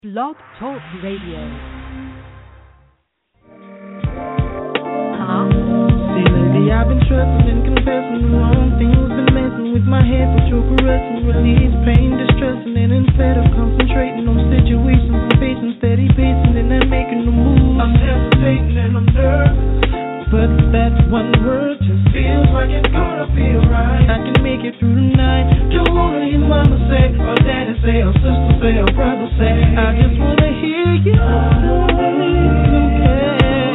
Blog Talk Radio. See, lately I've been trusting and confessing the wrong things, been messing with my head, but you're caressing, release pain, distressing, and instead of concentrating on situations, I'm facing steady pacing, and I'm making a move. I'm hesitating and I'm nervous, but that one word just feels like it's gonna feel right. I can make it through the night. Don't wanna hear mama say, or daddy say, or sister say, or brother say. I just wanna hear you say,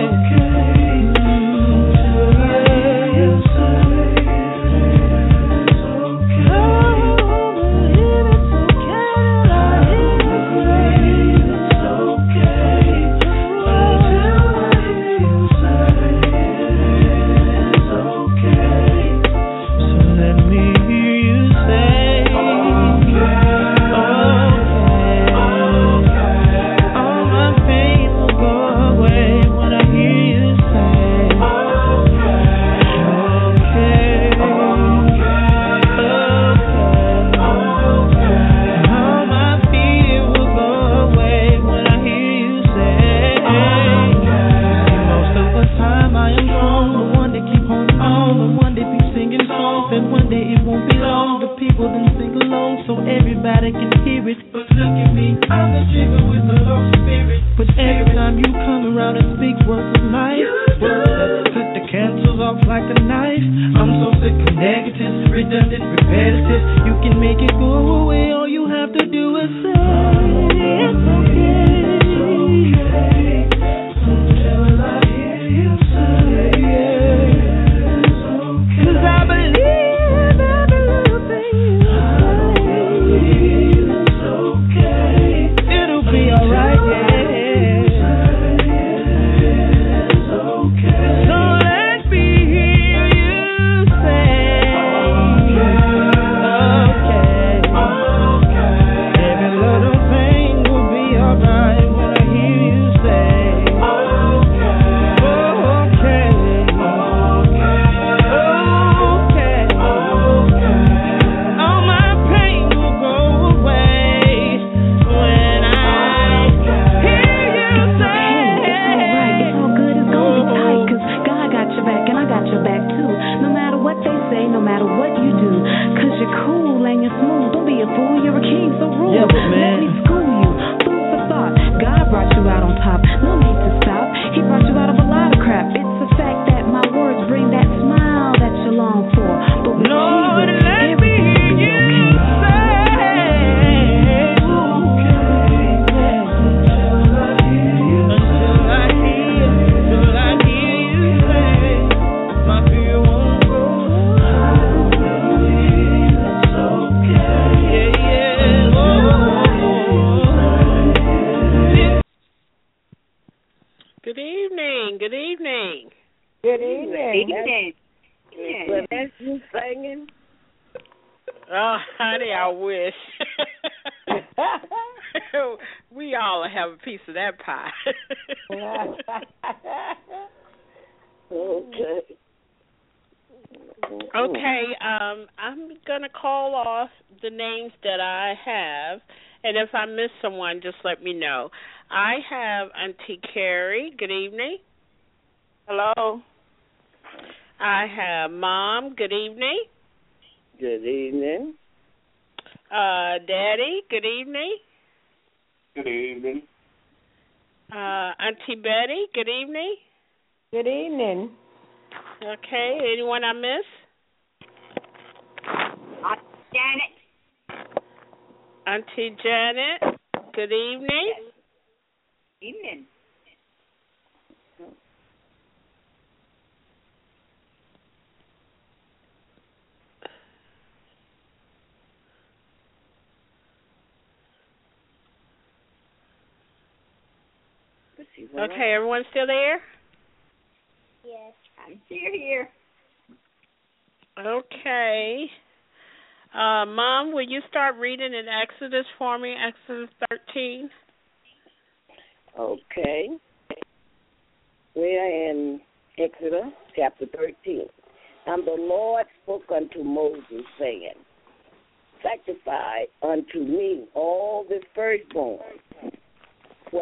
if I miss someone, just let me know. I have Auntie Carrie. Good evening. Hello. I have Mom. Good evening. Good evening. Daddy. Good evening. Good evening. Auntie Betty. Good evening. Good evening. Okay. Anyone I miss? Janet. Auntie Janet, good evening. Yes. Evening. Okay, everyone still there? Yes. I'm still here. Okay. Mom, will you start reading in Exodus for me, Exodus 13? Okay. We are in Exodus chapter 13. And the Lord spoke unto Moses, saying, Sanctify unto me all the firstborn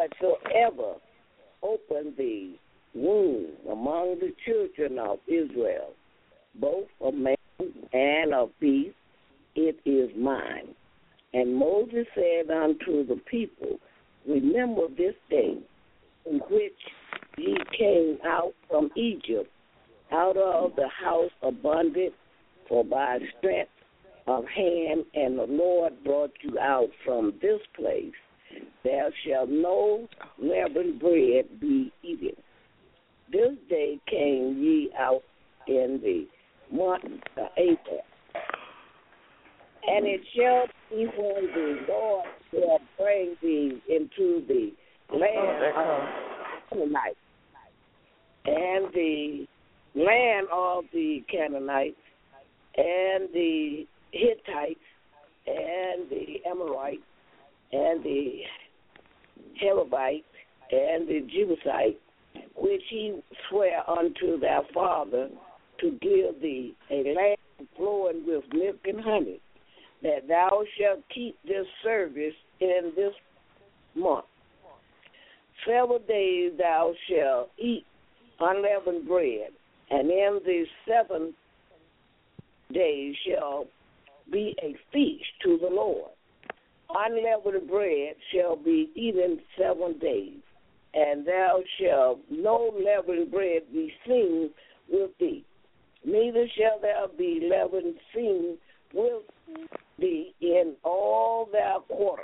whatsoever opened the womb among the children of Israel, both of man and of beast, it is mine. And Moses said unto the people, remember this day in which ye came out from Egypt, out of the house of bondage, for by strength of hand, and the Lord brought you out from this place. There shall no leavened bread be eaten. This day came ye out in the month of April. And it shall be when the Lord shall bring thee into the land of the Canaanites, and the land of the Canaanites, and the Hittites, and the Amorites, and the Hivites, and the Jebusites, which he sware unto thy father to give thee a land flowing with milk and honey, that thou shalt keep this service in this month. 7 days thou shalt eat unleavened bread, and in the 7th day shall be a feast to the Lord. Unleavened bread shall be eaten 7 days, and thou shalt no leavened bread be seen with thee, neither shall there be leaven seen with thee in all thy quarter.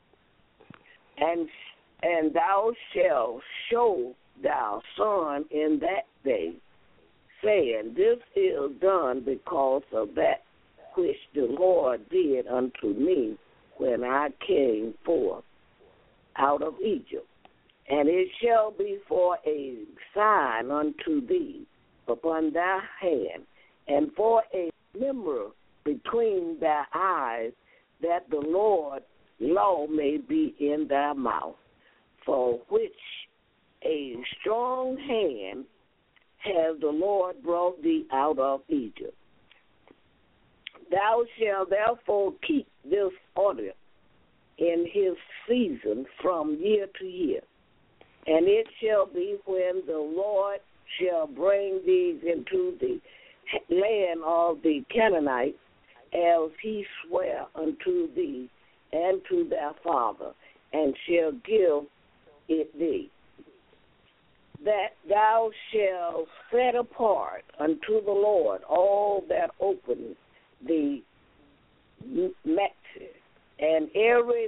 And thou shalt show thy son in that day, saying, this is done because of that which the Lord did unto me when I came forth out of Egypt. And it shall be for a sign unto thee upon thy hand, and for a member between thy eyes, that the Lord's law may be in thy mouth, for which a strong hand has the Lord brought thee out of Egypt. Thou shalt therefore keep this order in his season from year to year. And it shall be when the Lord shall bring thee into the land of the Canaanites, as he sware unto thee and to thy father, and shall give it thee, that thou shalt set apart unto the Lord all that open the matches, and every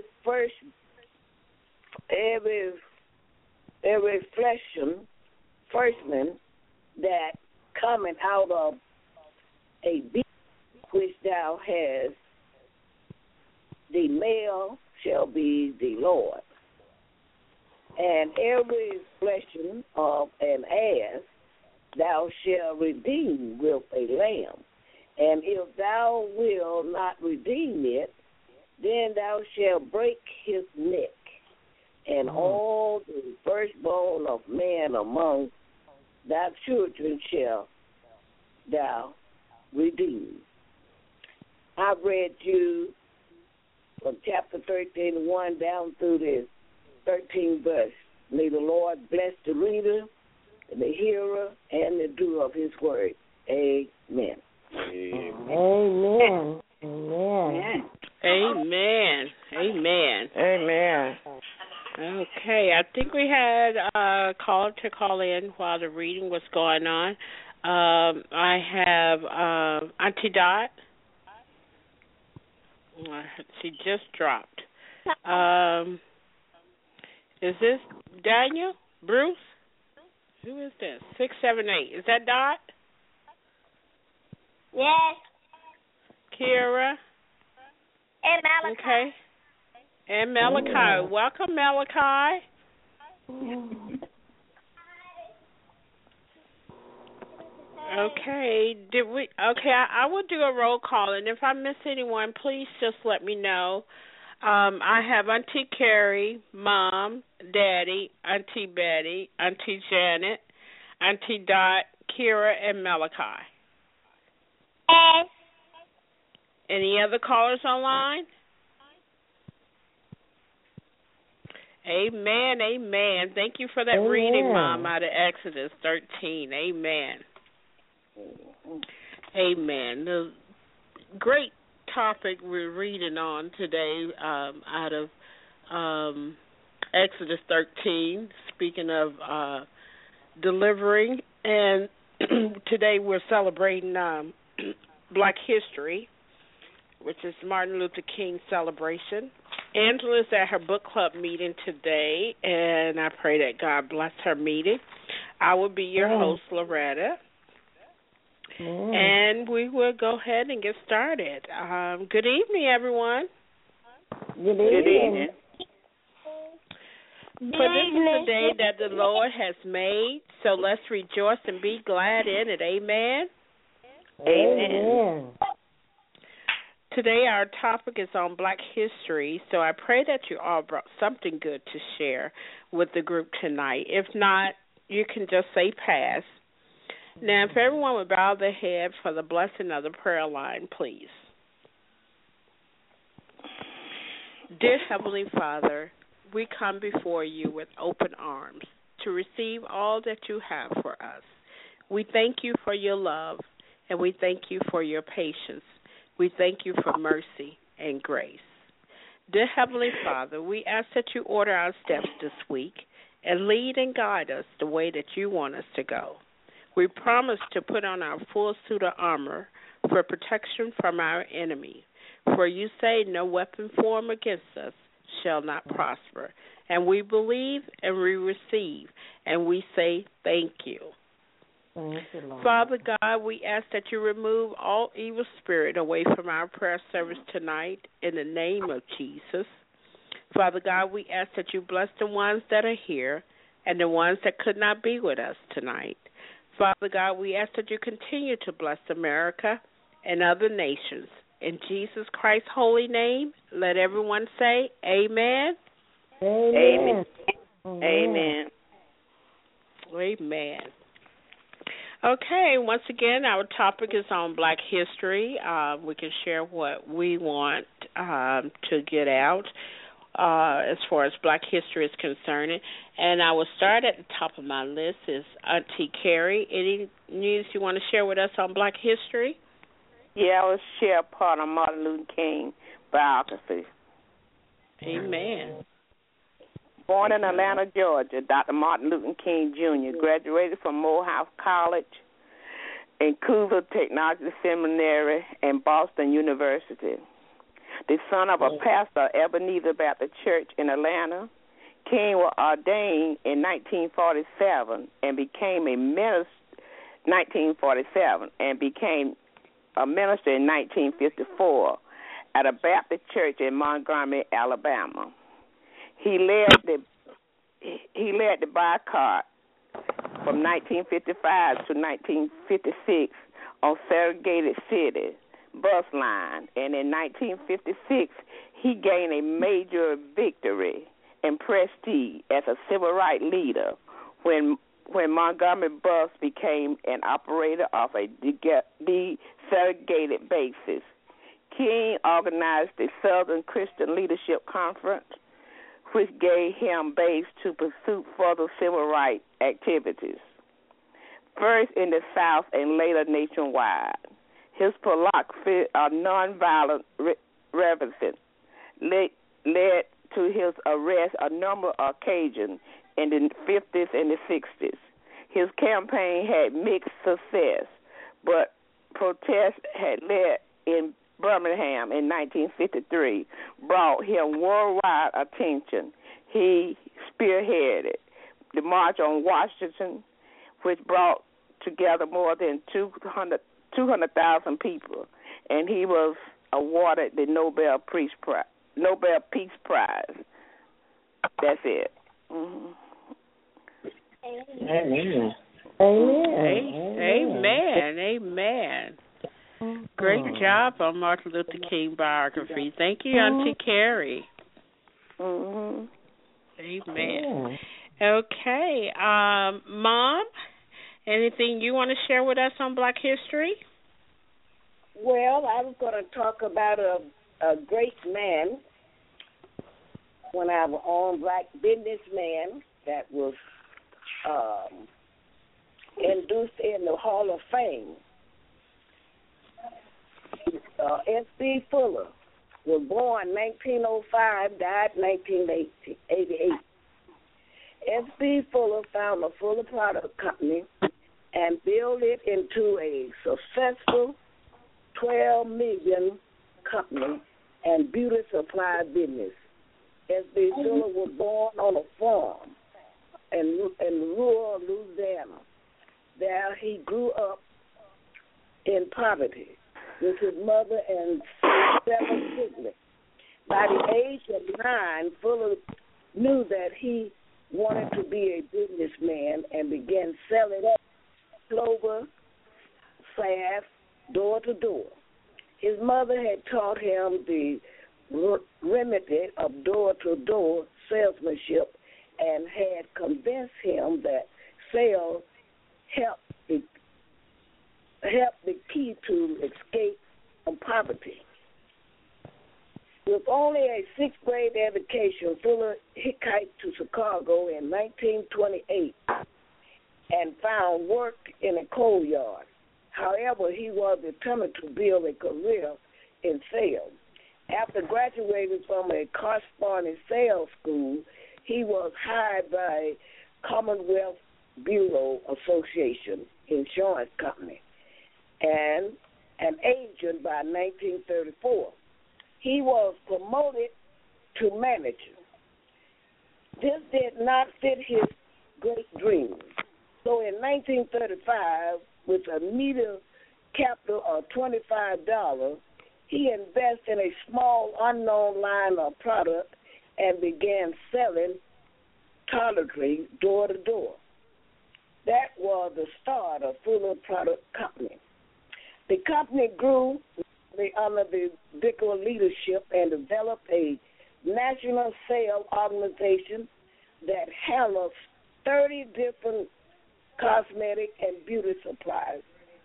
firstman that cometh out of a beast which thou hast, the male shall be the Lord. And every fleshing of an ass thou shalt redeem with a lamb. And if thou wilt not redeem it, then thou shalt break his neck. And all the firstborn of man among thy children shall thou redeem. I read you from chapter 13:1 down through the 13th verse. May the Lord bless the reader, and the hearer, and the doer of his word. Amen. Amen. Amen. Amen. Amen. Amen. Okay, I think we had a caller to call in while the reading was going on. I have Auntie Dot. She just dropped. Is this Daniel? Bruce? Who is this? 678. Is that Dot? Yes. Kira? And Malachi. Okay. And Malachi. Welcome, Malachi. Okay. I will do a roll call, and if I miss anyone, please just let me know. I have Auntie Carrie, Mom, Daddy, Auntie Betty, Auntie Janet, Auntie Dot, Kira, and Malachi. Yes. Any other callers online? Amen, amen. Thank you for that reading, Mom, out of Exodus 13. Amen. Amen. The great topic we're reading on today out of Exodus 13, speaking of delivering. And today we're celebrating Black History, which is Martin Luther King celebration. Angela's at her book club meeting today, and I pray that God bless her meeting. I will be your host, Loretta. And we will go ahead and get started. Good evening, everyone. Good evening. For this is the day that the Lord has made, so let's rejoice and be glad in it. Amen. Amen. Today our topic is on Black history, so I pray that you all brought something good to share with the group tonight. If not, you can just say pass. Now, if everyone would bow their head for the blessing of the prayer line, please. Dear Heavenly Father, we come before you with open arms to receive all that you have for us. We thank you for your love, and we thank you for your patience. We thank you for mercy and grace. Dear Heavenly Father, we ask that you order our steps this week and lead and guide us the way that you want us to go. We promise to put on our full suit of armor for protection from our enemy. For you say no weapon formed against us shall not prosper. And we believe and we receive, and we say thank you. Thank you, Lord. Father God, we ask that you remove all evil spirit away from our prayer service tonight in the name of Jesus. Father God, we ask that you bless the ones that are here and the ones that could not be with us tonight. Father God, we ask that you continue to bless America and other nations. In Jesus Christ's holy name, let everyone say amen. Amen. Amen. Amen. Okay, once again, our topic is on Black history. We can share what we want to get out as far as Black history is concerned. And I will start at the top of my list is Auntie Carrie. Any news you want to share with us on Black history? Yeah, I will share part of Martin Luther King biography. Amen. Born in Atlanta, Georgia, Dr. Martin Luther King Jr. graduated from Morehouse College and Coover Technology Seminary and Boston University. The son of a pastor at Ebenezer Baptist Church in Atlanta, King was ordained in 1947 and became a minister. 1947 and became a minister in 1954 at a Baptist church in Montgomery, Alabama. He led the boycott from 1955 to 1956 on segregated city bus line, and in 1956 he gained a major victory and prestige as a civil rights leader when Montgomery Bus became an operator of a desegregated basis. King organized the Southern Christian Leadership Conference, which gave him base to pursue further civil rights activities, first in the South and later nationwide. His philosophy of nonviolent revolution led to his arrest a number of occasions in the 50s and the 60s. His campaign had mixed success, but protests had led in Birmingham in 1953 brought him worldwide attention. He spearheaded the March on Washington, which brought together more than 200,000 people, and he was awarded the Nobel Peace Prize. That's it. Mm-hmm. Amen. Amen. Amen. Great job on Martin Luther King biography. Thank you, Auntie Carrie. Mm-hmm. Amen. Okay. Mom, anything you want to share with us on Black history? Well, I was going to talk about a great man when I was on black businessman that was induced in the Hall of Fame. S.B. Fuller was born 1905, died 1988. S.B. Fuller founded a Fuller Product Company and built it into a successful $12 million company and beauty supply business. S.B. Fuller was born on a farm in rural Louisiana. There he grew up in poverty with his mother and 7 siblings. By the age of 9, Fuller knew that he wanted to be a businessman and began selling clover, salve, door to door. His mother had taught him the remedy of door-to-door salesmanship and had convinced him that sales helped the key to escape from poverty. With only a 6th grade education, Fuller hitchhiked to Chicago in 1928 and found work in a coal yard. However, he was determined to build a career in sales. After graduating from a corresponding sales school, he was hired by Commonwealth Bureau Association Insurance Company and an agent by 1934. He was promoted to manager. This did not fit his great dream. So in 1935, with a meager capital of $25, he invested in a small unknown line of product and began selling toiletry door to door. That was the start of Fuller Product Company. The company grew under the Bickle leadership and developed a national sales organization that handles 30 different cosmetic and beauty supplies.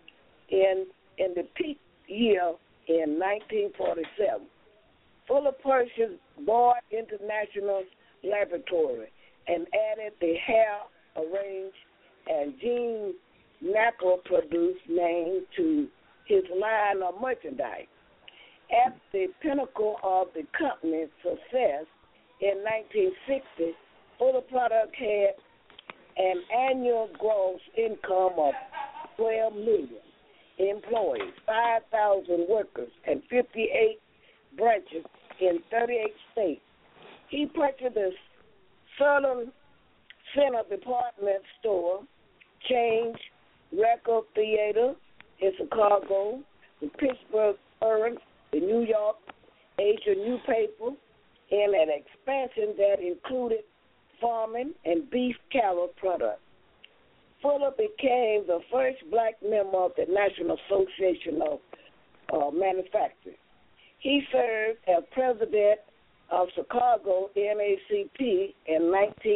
In the peak year in 1947, Fuller purchased Boyd International Laboratory and added the hair arrange and gene macro produce name to his line of merchandise. At the pinnacle of the company's success in 1960, Fuller Product had an annual gross income of 12 million employees, 5,000 workers, and 58 branches in 38 states. He purchased the Southern Center department store, Change Record Theater in Chicago, the Pittsburgh Urban, the New York Asia newspaper, and an expansion that included farming and beef cattle products. Fuller became the first black member of the National Association of Manufacturers. He served as president of Chicago NACP in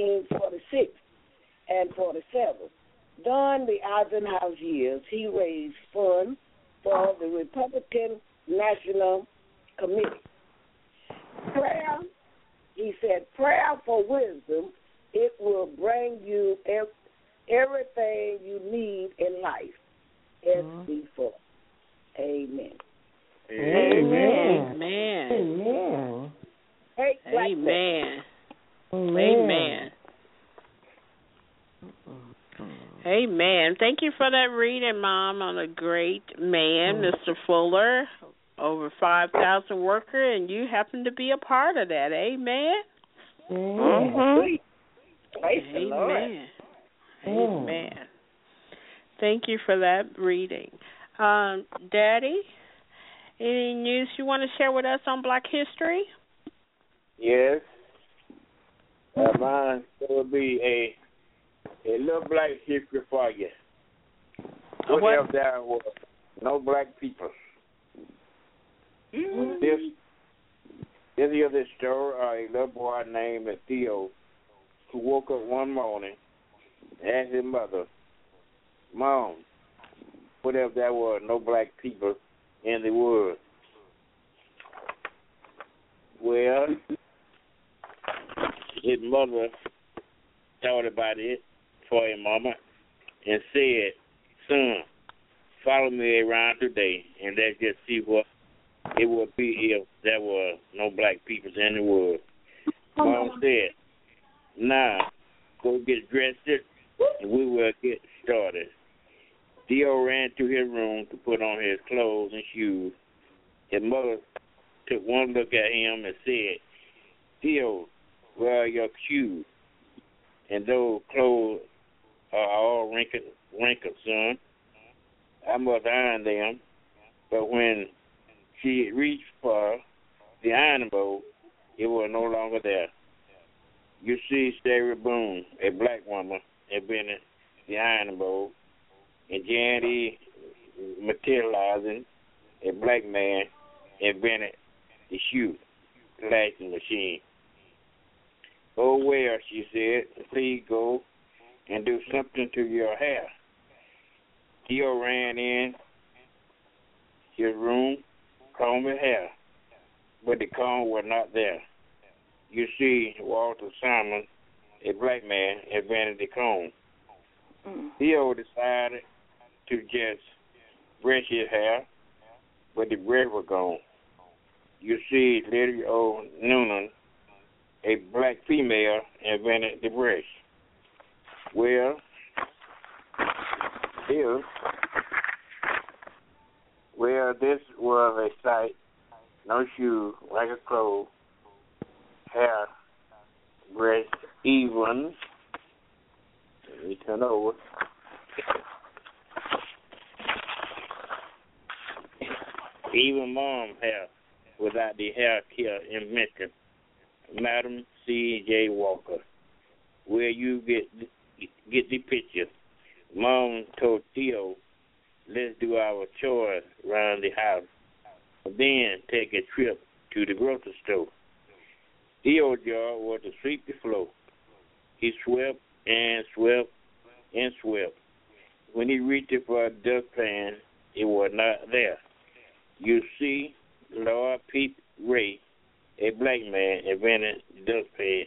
1946 and 47. During the Eisenhower years, he raised funds for the Republican National Committee. Prayer, he said, prayer for wisdom, it will bring you everything you need in life. S.B. Fuller. Amen. Amen. Amen. Amen. Amen. Amen. Amen. Thank you for that reading, Mom, on a great man, Mr. Fuller. Over 5,000 workers, and you happen to be a part of that. Amen. Mm-hmm. Amen. Amen. Thank you for that reading. Daddy, any news you want to share with us on Black History? Yes. Mine will be a little Black history for you. What else there was? No black people. Mm-hmm. This is the story of a little boy named Theo who woke up one morning and asked his mother, Mom, what if there were no black people in the world? Well, his mother thought about it for a moment and said, "Son, follow me around today, and let's just see what it would be if there were no black people in the world." Mom said, "Nah, go get dressed and we will get started." Theo ran to his room to put on his clothes and shoes. His mother took one look at him and said, "Theo, where are your shoes? And those clothes are all wrinkled, son. I must iron them." But when she reached for the ironing board, it was no longer there. You see, Sarah Boone, a black woman, invented the ironing board, and Jandy materializing, a black man, invented the shoe lashing machine. "Oh, well," she said, "please go and do something to your hair." Theo ran in his room, combed his hair, but the comb was not there. You see, Walter Simon, a black man, invented the comb. Theo decided to just brush his hair, but the brush was gone. You see, Lady O. Noonan, a black female, invented the brush. Well, this was a sight: no shoe, like a clothes, hair, brush, even. Let me turn over. Even Mom hair without the hair care invention. Madam C.J. Walker. Where you get the picture. Mom told Theo, "Let's do our chores around the house, then take a trip to the grocery store." Theo's job was to sweep the floor. He swept and swept and swept. When he reached for a dustpan, it was not there. You see, Lord Pete Ray, a black man, invented the dustpan.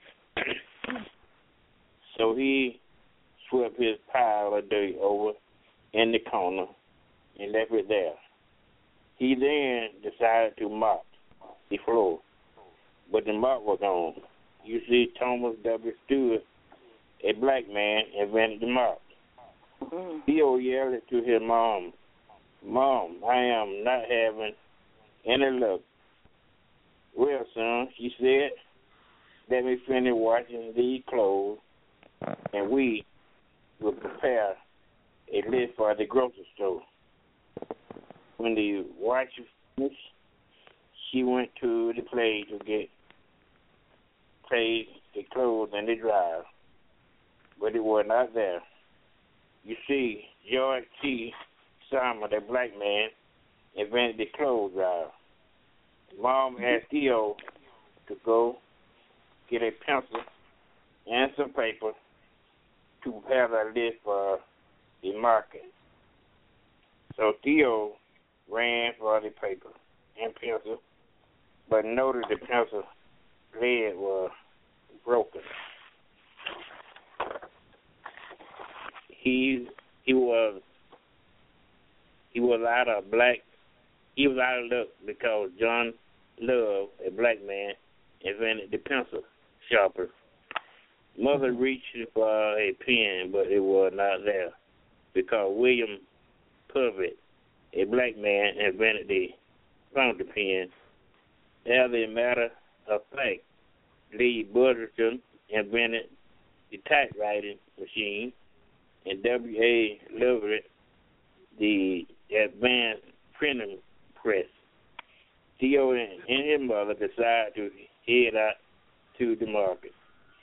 So he swept his pile of dirt over in the corner and left it there. He then decided to mop the floor, but the mop was gone. You see, Thomas W. Stewart, a black man, invented the mop. Theo yelled to his mom, "Mom, I am not having any luck." "Well, son," she said, "let me finish washing these clothes, and we will prepare a list for the grocery store." When the washer finished, she went to the place to place the clothes in the dryer, but it was not there. You see, George T. Simon, the black man, invented the clothes dryer. Mom asked Theo to go get a pencil and some paper to have a list for the market. So Theo ran for the paper and pencil, but noticed the pencil lead was broken. He was out of luck because John Love, a black man, invented the pencil sharpener. Mother reached for a pen, but it was not there because William Purvitt, a black man, invented the fountain pen. As a matter of fact, Lee Butterton invented the typewriting machine, and W.A. Leverett the advanced printing press. Theo and his mother decided to head out to the market.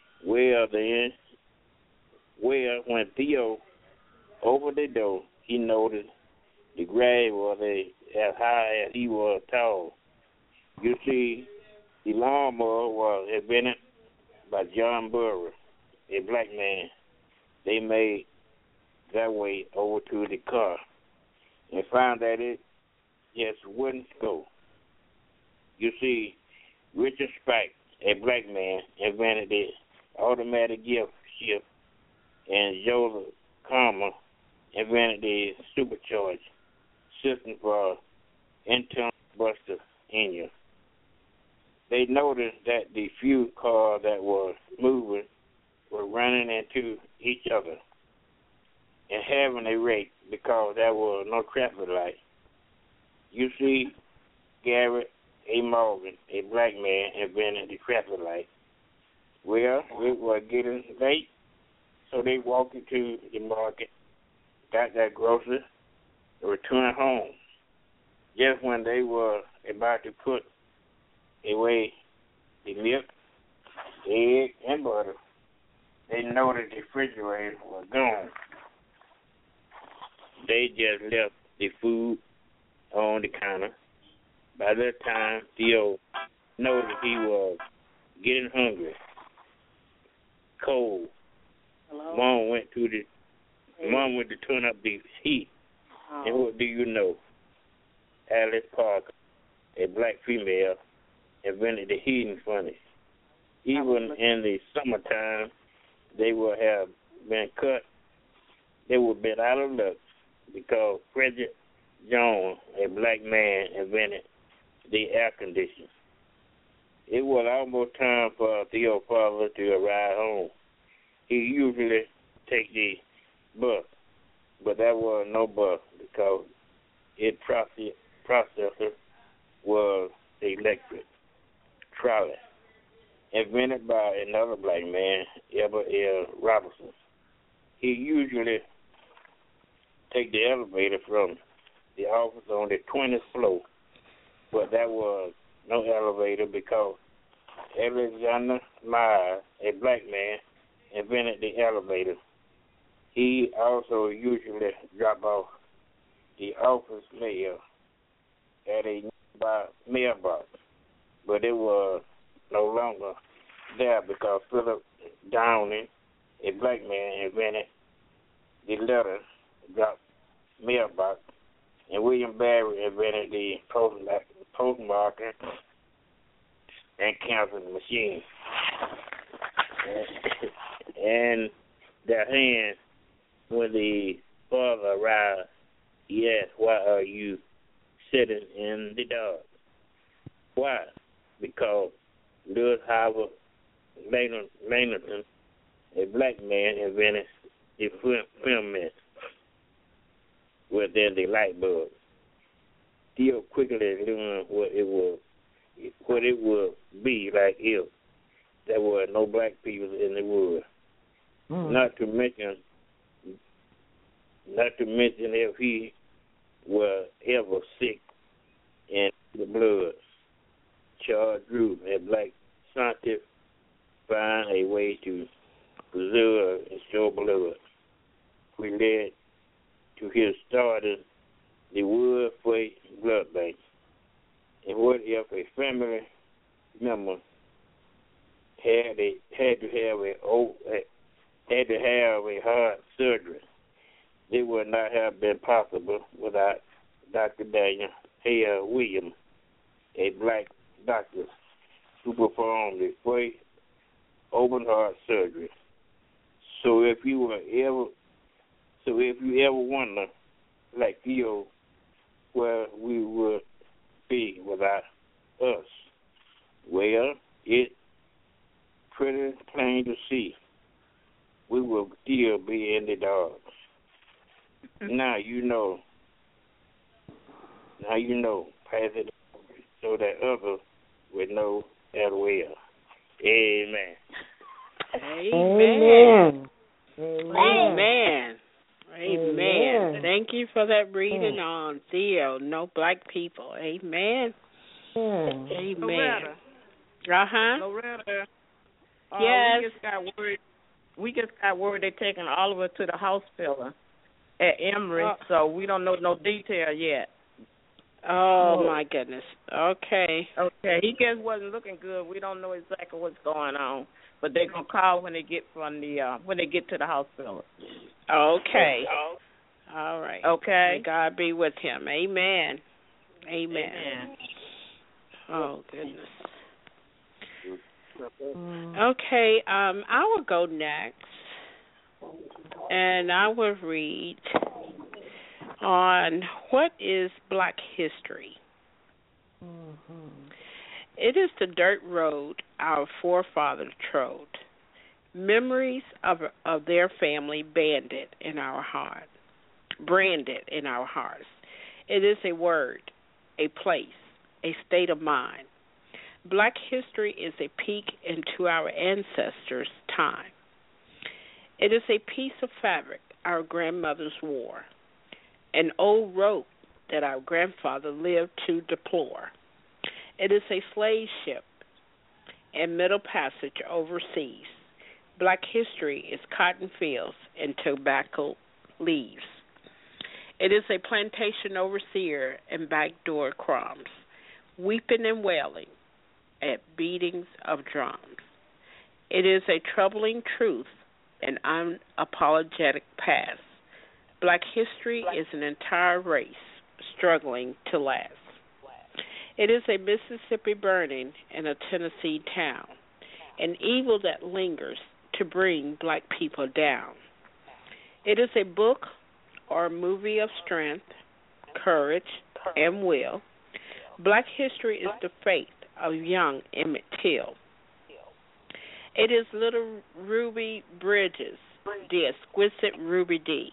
When Theo opened the door, he noticed the grave was as high as he was tall. You see, the lawnmower was invented by John Burry, a black man. They made their way over to the car and found that it just wouldn't go. You see, Richard Spike, a black man, invented the automatic gift shift, and Joseph Palmer invented the supercharged system for internal buster engine. They noticed that the few cars that were moving were running into each other and having a wreck because there was no traffic light. You see, Garrett A. Morgan, a black man, invented the traffic light. Well, it was getting late, so they walked into the market, got their groceries, and returned home. Just when they were about to put away the milk, egg, and butter, they noticed the refrigerator was gone. They just left the food on the counter. By that time, Theo noticed he was getting hungry, cold. Hello? Mom went to turn up the heat. Oh. And what do you know? Alice Parker, a black female, invented the heating furnace. Even in the summertime, they would have been cut. They would have been out of luck because Frederick Jones, a black man, invented the air conditioner. It was almost time for Theo's father to arrive home. He usually take the bus, but there was no bus because its processor was electric trolley, invented by another black man, Edward L. Robinson. He usually take the elevator from the office on the 20th floor, but there was no elevator because Alexander Myers, a black man, invented the elevator. He also usually dropped off the office mail at a nearby mailbox, but it was no longer there because Philip Downing, a black man, invented the letter drop mailbox, and William Barry invented the postmarker and counting machine. And their hands, when the father arrived, he asked, "Why are you sitting in the dark?" Why? Because Lewis Howard Maynardson, a black man, invented the filament within the light bulb. Theo quickly learned what it would be like if there were no black people in the world. Not to mention if he were ever sick in the blood. Charles Drew, a black scientist, found a way to preserve and store blood, which led to his starting the Wood Freight Blood Bank. And what if a family member had to have a heart surgery? It would not have been possible without Dr. Daniel Hale Williams, a black doctor who performed the first open heart surgery. So if you ever wonder, like Theo, where we would be without us, well, it's pretty plain to see. We will still be in the dark. Now you know. Pass it so that others will know as well. Amen. Amen. Amen. Amen. Amen. Amen. Thank you for that reading on Theo. No black people. Amen. Amen. Loretta. Loretta. Yes. We just got word they're taking Oliver to the hospital at Emory, so we don't know no detail yet. Oh my goodness. Okay. Okay. He just wasn't looking good. We don't know exactly what's going on, but they're gonna call when they get to the hospital. Okay. All right. Okay. May God be with him. Amen. Amen. Oh goodness. Okay, I will go next, and I will read on what is Black history. It is the dirt road our forefathers trod, memories of their family branded in our hearts. It is a word, a place, a state of mind. Black history is a peek into our ancestors' time. It is a piece of fabric our grandmothers wore, an old rope that our grandfather lived to deplore. It is a slave ship and middle passage overseas. Black history is cotton fields and tobacco leaves. It is a plantation overseer and backdoor crumbs, weeping and wailing at beatings of drums. It is a troubling truth and unapologetic past. Black history is an entire race struggling to last. It is a Mississippi burning in a Tennessee town, an evil that lingers to bring black people down. It is a book or a movie of strength, courage, and will. Black history is the fate of young Emmett Till. It is Little Ruby Bridges, the exquisite Ruby Dee,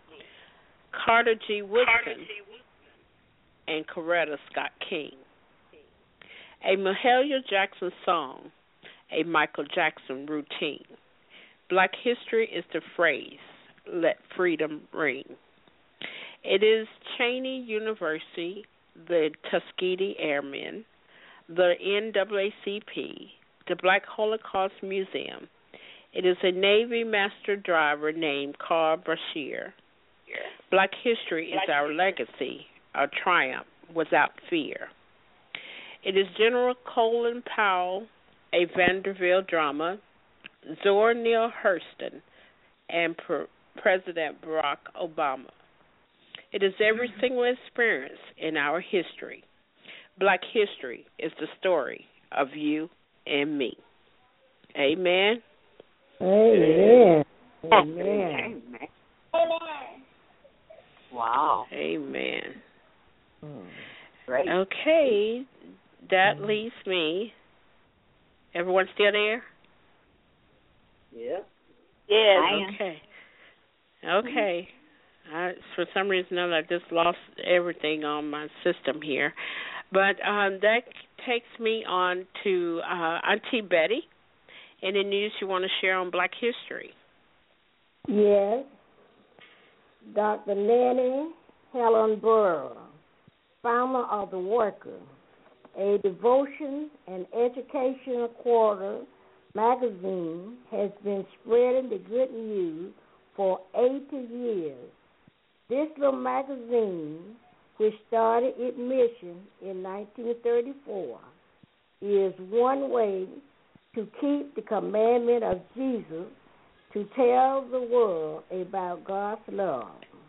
Carter G. Woodson, and Coretta Scott King. A Mahalia Jackson song, a Michael Jackson routine. Black history is the phrase, let freedom ring. It is Cheyney University, the Tuskegee Airmen, the NAACP, the Black Holocaust Museum. It is a Navy master driver named Carl Brashear. Black history is our legacy, our triumph without fear. It is General Colin Powell, a Vanderbilt drama, Zora Neale Hurston, and President Barack Obama. It is every single experience in our history. Black history is the story of you and me. Amen. Amen. Amen. Wow. Amen. Great. Okay, that leaves me. Everyone still there? Yeah. Yes. Okay. Okay. For some reason or another, I just lost everything on my system here. But that takes me on to Auntie Betty. Any news you want to share on Black history? Yes. Dr. Nanny Helen Burr, founder of The Worker, a devotion and educational quarter magazine, has been spreading the good news for 80 years. This little magazine, which started its mission in 1934, is one way to keep the commandment of Jesus to tell the world about God's love.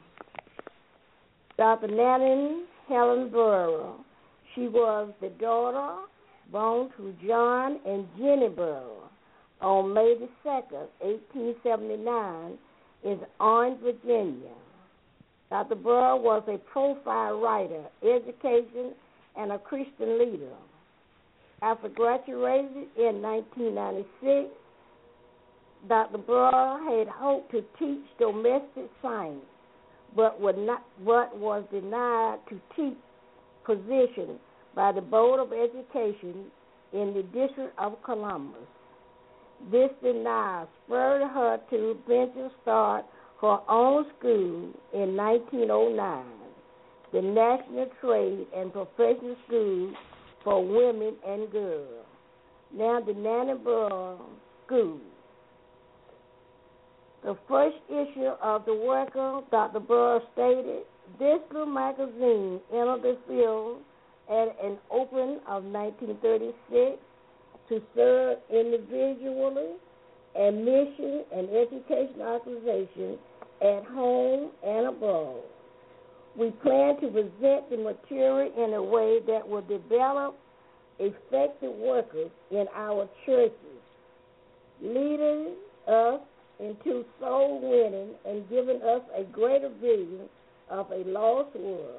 Dr. Nanny Helen Burr, she was the daughter born to John and Jenny Burr on May the 2nd, 1879, in Orange, Virginia. Dr. Burr was a profile writer, education, and a Christian leader. After graduating in 1996, Dr. Burr had hoped to teach domestic science, but was denied to teach position by the Board of Education in the District of Columbus. This denial spurred her to venture start her own school in 1909, the National Trade and Professional School for Women and Girls, now the Nanny Burr School. The first issue of The Worker, Dr. Burr stated, this little magazine entered the field at an opening of 1936 to serve individually and mission and education organizations at home and abroad. We plan to present the material in a way that will develop effective workers in our churches, leading us into soul winning and giving us a greater vision of a lost world.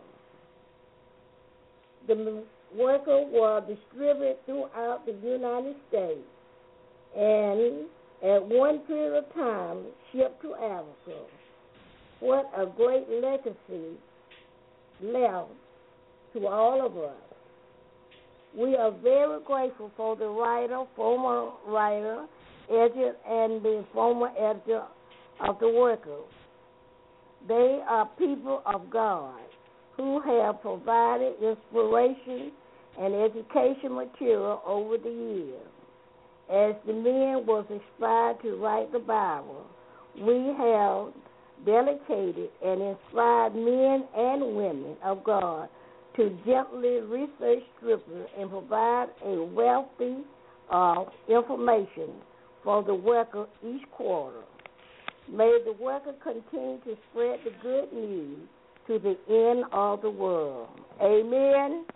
The workers were distributed throughout the United States and at one period of time shipped to Africa. What a great legacy left to all of us. We are very grateful for the writer, former writer, editor, and the former editor of the workers. They are people of God who have provided inspiration and education material over the years. As the men was inspired to write the Bible, we have dedicated and inspired men and women of God to gently research Scripture and provide a wealthy of information for the worker each quarter. May the worker continue to spread the good news to the end of the world. Amen.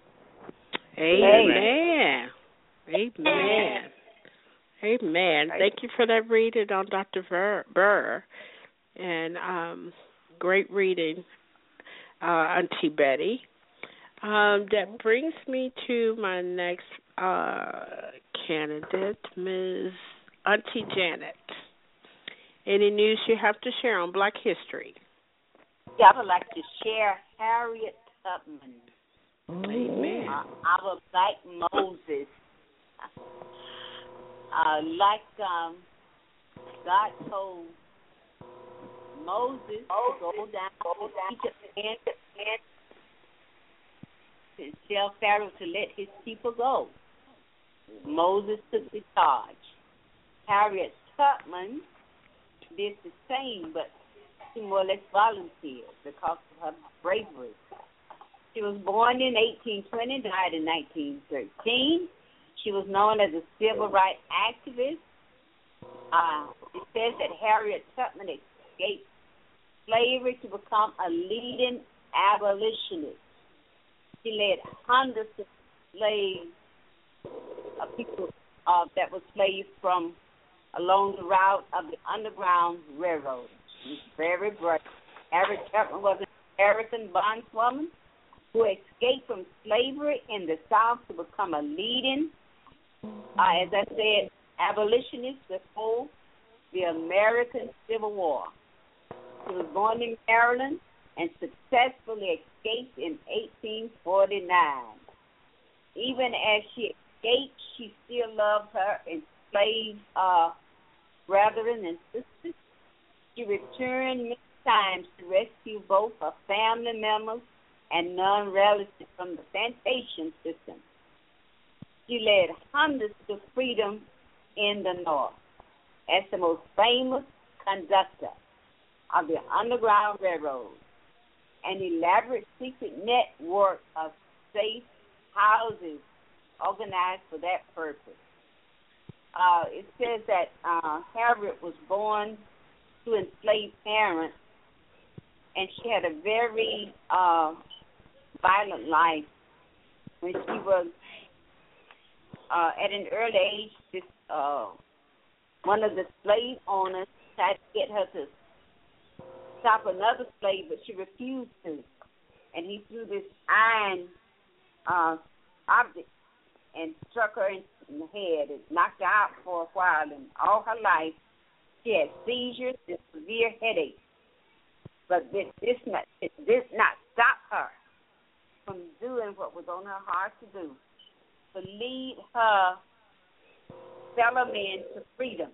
Amen. Amen. Amen. Thank you for that reading on Dr. Burr. And great reading, Auntie Betty. That brings me to my next candidate, Ms. Auntie Janet. Any news you have to share on Black history? Yeah, I would like to share Harriet Tubman. Amen. Our Black Moses. God told Moses to go down to Egypt and to tell Pharaoh to let his people go. Moses took the charge. Harriet Tubman did the same, but she more or less volunteered because of her bravery. She was born in 1820, died in 1913. She was known as a civil rights activist. It says that Harriet Tubman escaped slavery to become a leading abolitionist. She led hundreds of slaves, people that were slaves from along the route of the Underground Railroad. She was very brave. Harriet Tubman was an American bondswoman who escaped from slavery in the South to become a leading, as I said, abolitionist before the American Civil War. She was born in Maryland and successfully escaped in 1849. Even as she escaped, she still loved her enslaved brethren and sisters. She returned many times to rescue both her family members and non-relatives from the plantation system. She led hundreds to freedom in the North as the most famous conductor of the Underground Railroad, an elaborate secret network of safe houses organized for that purpose. It says that Harriet was born to enslaved parents, and she had a very violent life. When she was at an early age, one of the slave owners tried to get her to stop another slave, but she refused to. And he threw this iron object and struck her in the head. It knocked her out for a while, and all her life she had seizures and severe headaches. But it did not stop her from doing what was on her heart to do, to lead her fellow men to freedom.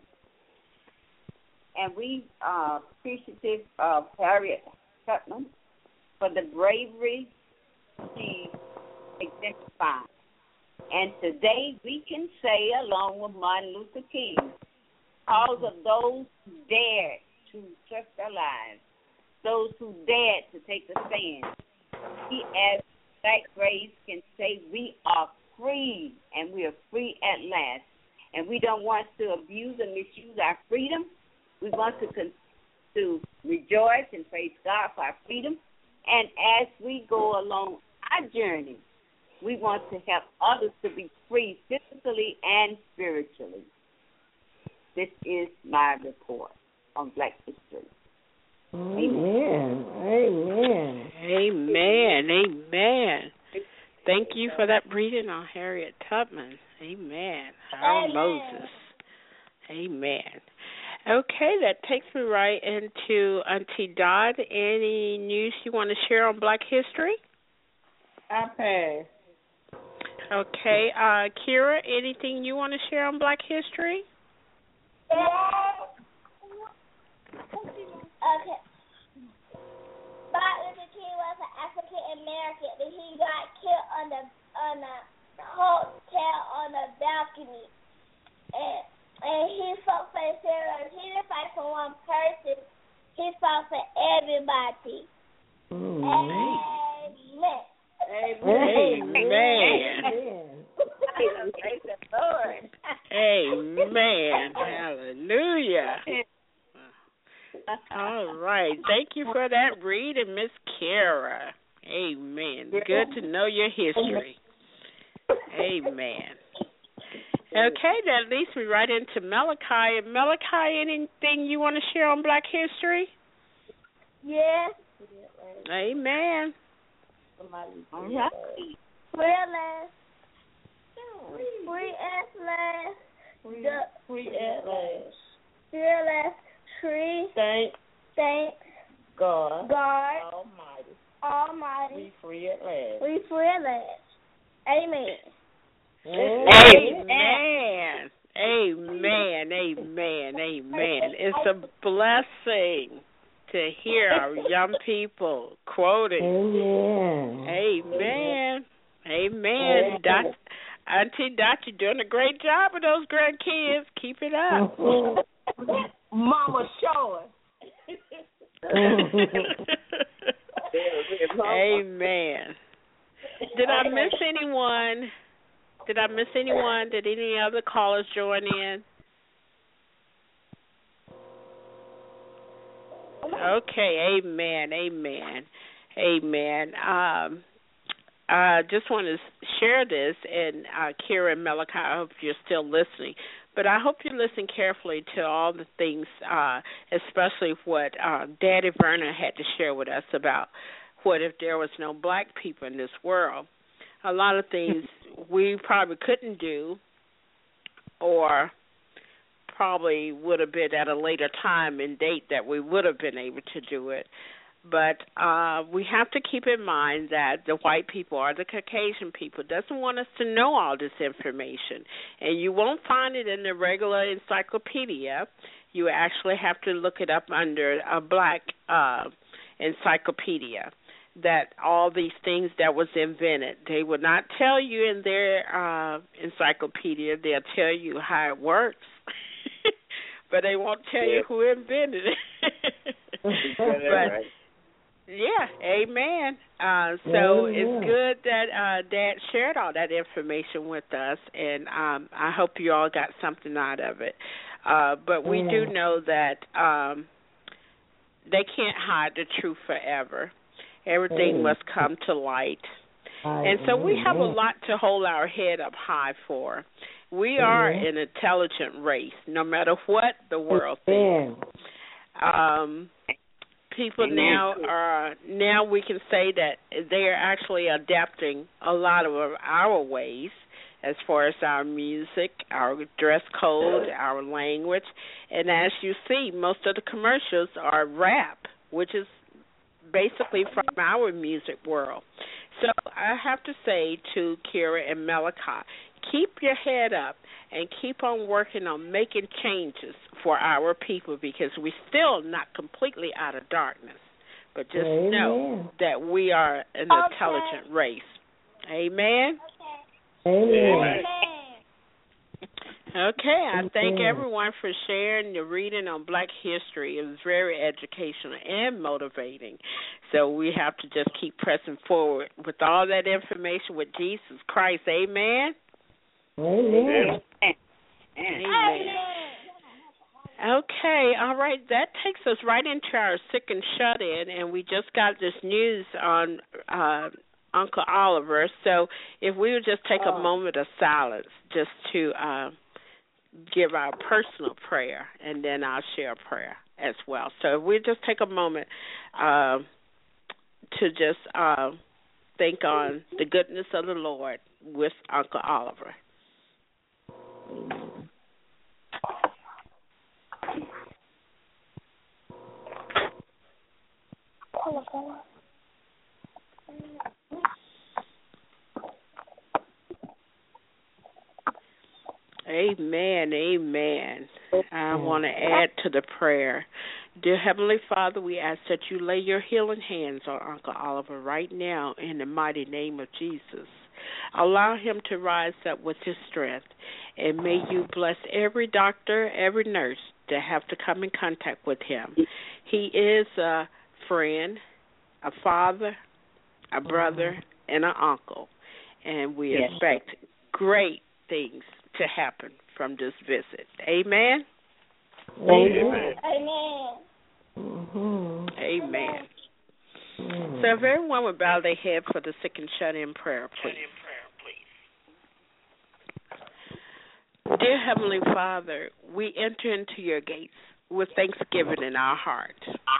And we are appreciative of Harriet Tubman for the bravery she exemplified. And today we can say, along with Martin Luther King, because of those who dared to trust their lives, those who dared to take a stand, we as Black race can say we are free, and we are free at last. And we don't want to abuse and misuse our freedom. We want to rejoice and praise God for our freedom. And as we go along our journey We want to help others to be free physically and spiritually. This is my report on Black History. Amen. Amen. Amen. Amen. Thank you for that reading on Harriet Tubman. Amen. Our Moses. Amen. Okay, that takes me right into Auntie Dot. Any news you want to share on Black history? I pass. Okay, Kira, anything you want to share on Black history? Okay. Martin Luther King was an African American, and he got killed on a hotel on a balcony. And he fought for the civil. He didn't fight for one person. He fought for everybody. Amen. Amen. Hallelujah. All right. Thank you for that reading, Miss Kara. Amen. Good to know your history. Amen. Okay, that leads me right into Malachi. Malachi, anything you want to share on Black history? Yeah. Amen. Fearless. Free at last. Free at last. Fearless. Tree. Thanks. God. Almighty. We free at last. We free at last. Amen. Amen. Amen. Amen. Amen. It's a blessing to hear our young people quoting. Amen. Amen. Auntie Dot, you're doing a great job with those grandkids. Keep it up. Mama showing. Amen. Did I miss anyone? Did any other callers join in? Okay, amen. I just want to share this, and Kira and Malachi, I hope you're still listening. But I hope you listen carefully to all the things, especially what Daddy Vernon had to share with us about what if there was no black people in this world. A lot of things we probably couldn't do, or probably would have been at a later time and date that we would have been able to do it. But we have to keep in mind that the white people or the Caucasian people doesn't want us to know all this information. And you won't find it in the regular encyclopedia. You actually have to look it up under a black encyclopedia, that all these things that was invented. They would not tell you in their encyclopedia. They'll tell you how it works. But they won't tell you who invented it. But, yeah, amen. So it's good that Dad shared all that information with us, and I hope you all got something out of it. But we do know that they can't hide the truth forever. Everything must come to light. And so we have a lot to hold our head up high for. We are an intelligent race, no matter what the world thinks. People now we can say that they are actually adapting a lot of our ways as far as our music, our dress code, our language. And as you see, most of the commercials are rap, which is basically from our music world. So I have to say to Kira and Malachi, keep your head up and keep on working on making changes for our people, because we're still not completely out of darkness. But just know that we are an intelligent race. Amen? Amen. Okay, I thank everyone for sharing the reading on Black history. It was very educational and motivating. So we have to just keep pressing forward with all that information with Jesus Christ. Amen? Amen. Amen. Okay, all right. That takes us right into our sick and shut-in, and we just got this news on Uncle Oliver. So if we would just take a moment of silence just to give our personal prayer, and then I'll share a prayer as well. So if we just take a moment to just think on the goodness of the Lord with Uncle Oliver. Amen, amen. I want to add to the prayer. Dear Heavenly Father, we ask that you lay your healing hands on Uncle Oliver right now in the mighty name of Jesus. Allow him to rise up with his strength, and may you bless every doctor, every nurse that have to come in contact with him. He is a friend, a father, a brother, and an uncle, and we expect great things to happen from this visit. Amen? Amen. Amen. So if everyone would bow their head for the sick and shut in prayer, please. Dear Heavenly Father, we enter into your gates with thanksgiving in our heart.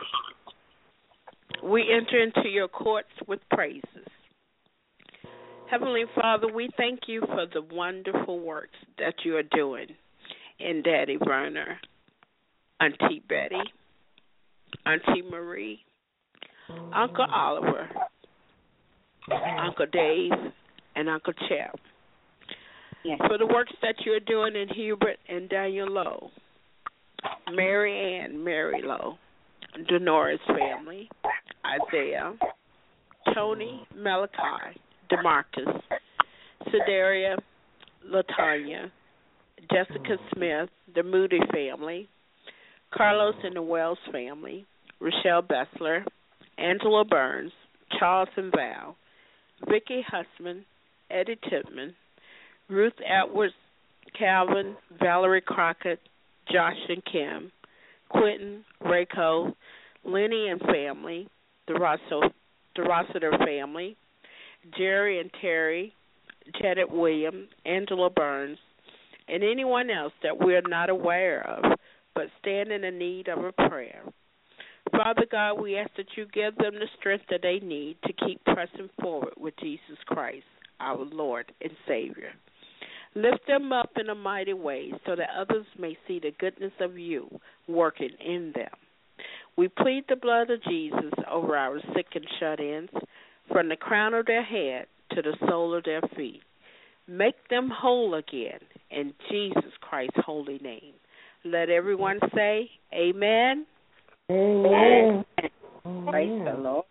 We enter into your courts with praises. Heavenly Father, we thank you for the wonderful works that you are doing in Daddy Verner, Auntie Betty, Auntie Marie, Uncle Oliver, Uncle Dave, and Uncle Chap. Yes. For the works that you're doing in Hubert and Daniel Lowe, Mary Ann, Mary Lowe, Denora's family, Isaiah, Tony, Malachi, DeMarcus, Sedaria, LaTanya, Jessica Smith, the Moody family, Carlos and the Wells family, Rochelle Bessler, Angela Burns, Charles and Val, Vicki Hussman, Eddie Tipman, Ruth Edwards, Calvin, Valerie Crockett, Josh and Kim, Quentin, Rayco, Lenny and family, the Rossiter family, Jerry and Terry, Janet Williams, Angela Burns, and anyone else that we are not aware of but stand in the need of a prayer. Father God, we ask that you give them the strength that they need to keep pressing forward with Jesus Christ, our Lord and Savior. Lift them up in a mighty way so that others may see the goodness of you working in them. We plead the blood of Jesus over our sick and shut-ins, from the crown of their head to the sole of their feet. Make them whole again in Jesus Christ's holy name. Let everyone say, Amen. Amen. Praise the Lord.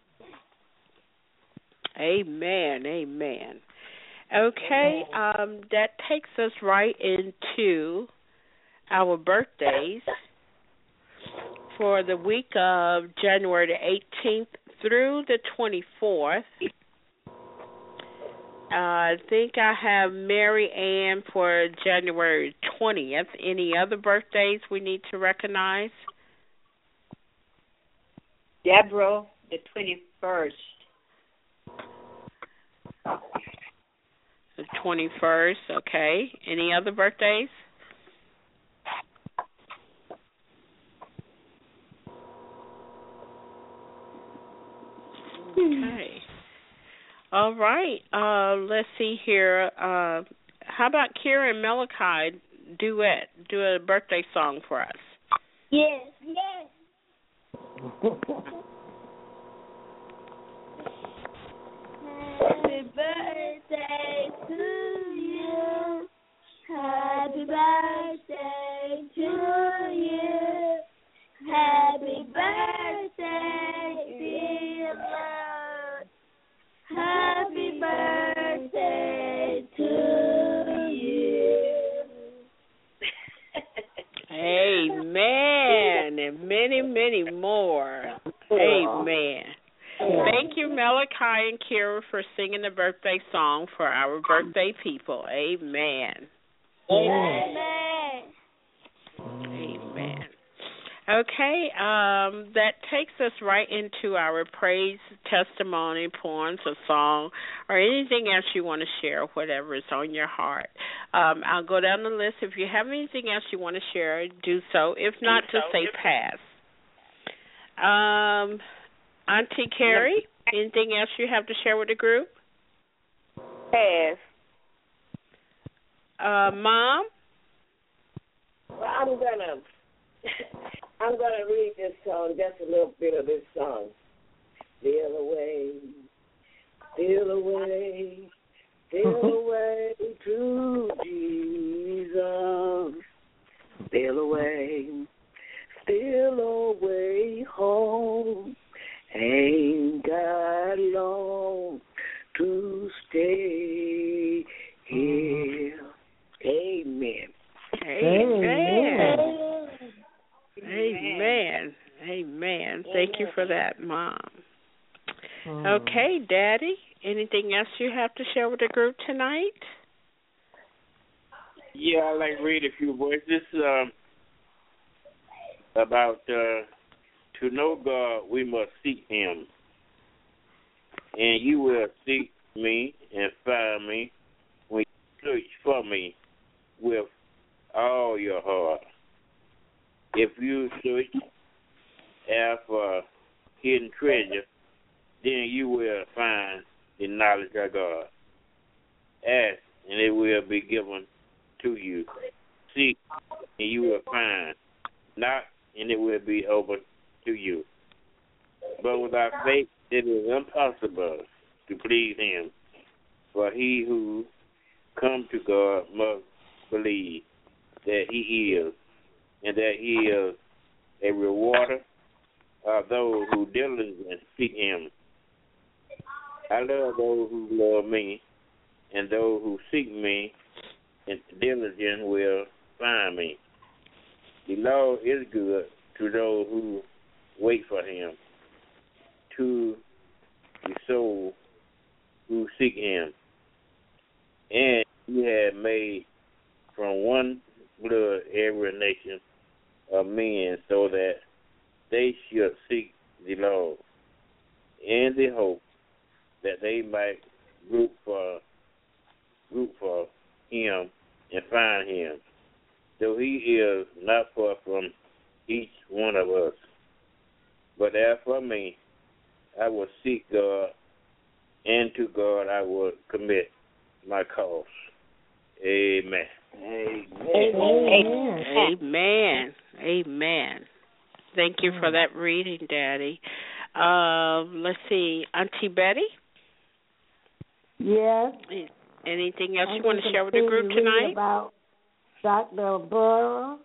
Amen. Amen. Okay, that takes us right into our birthdays for the week of January the 18th through the 24th. I think I have Mary Ann for January 20th. Any other birthdays we need to recognize? Deborah, the 21st. The 21st, okay. Any other birthdays? Okay. All right. Let's see here. How about Kira and Malachi duet? Do a birthday song for us. Yes. Happy birthday to you. Happy birthday to you. Happy birthday, dear Lord. Happy birthday to you. Amen. And many, many more. Amen. Thank you, Malachi and Kira, for singing the birthday song for our birthday people. Amen. Amen. Amen. Okay, that takes us right into our praise, testimony, poems, or song, or anything else you want to share, whatever is on your heart. I'll go down the list. If you have anything else you want to share, do so. If not, just say pass. Auntie Carrie, anything else you have to share with the group? Pass. Mom? Well, I'm gonna read this song, just a little bit of this song. Steal away, steal away, steal away to Jesus. Steal away home. Ain't got long to stay here. Amen. Amen. Amen. Amen. Thank you for that, Mom. Okay, Daddy, anything else you have to share with the group tonight? Yeah, I'd like to read a few voices about to know God, we must seek Him. And you will seek me and find me when you search for me with all your heart. If you search for hidden treasure, then you will find the knowledge of God. Ask, and it will be given to you. Seek, and you will find. Knock, and it will be open to you. But without faith, it is impossible to please Him. For he who comes to God must believe that He is, and that He is a rewarder of those who diligently seek Him. I love those who love me, and those who seek me and diligent will find me. The Lord is good to those who wait for Him, to the soul who seek Him. And He had made from one blood every nation of men, so that they should seek the Lord in the hope that they might root for Him and find Him, though He is not far from each one of us. But as for me, I will seek God, and to God I will commit my cause. Amen. Amen. Amen. Amen. Thank you for that reading, Daddy. Let's see, Auntie Betty? Yes. Anything else you want to share with the group tonight? About Dr. Burrow.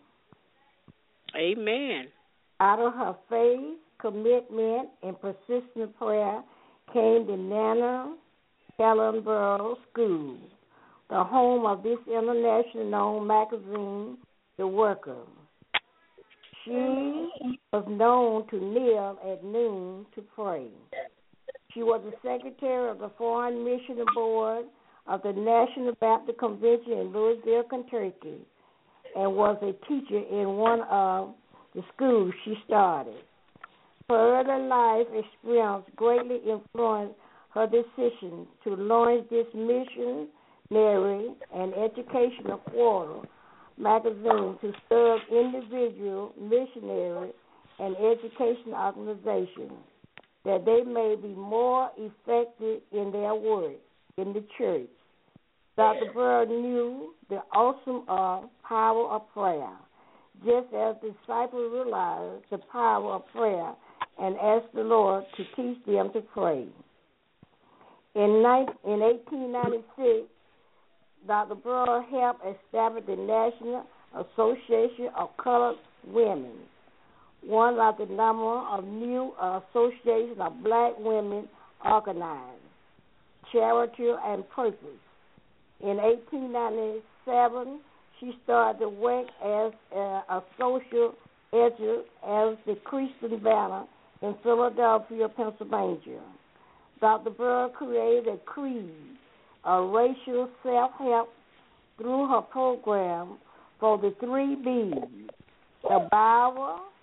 Amen. Out of her faith, commitment, and persistent prayer came the Nana Helen Burrow School, the home of this internationally known magazine, The Worker. She was known to kneel at noon to pray. She was the secretary of the Foreign Mission Board of the National Baptist Convention in Louisville, Kentucky, and was a teacher in one of the schools she started. Her early life experience greatly influenced her decision to launch this missionary and educational quarter magazine to serve individual missionary and education organizations that they may be more effective in their work in the church. Dr. Bird knew the awesome power of prayer, just as the disciples realized the power of prayer and asked the Lord to teach them to pray. In 1896, Dr. Burrow helped establish the National Association of Colored Women, one of the number of new associations of black women organized, charity and purpose. In 1897, she started to work as a social editor as the Christian Banner in Philadelphia, Pennsylvania. Dr. Burrow created a creed of racial self-help through her program for the 3 B's, the Bible,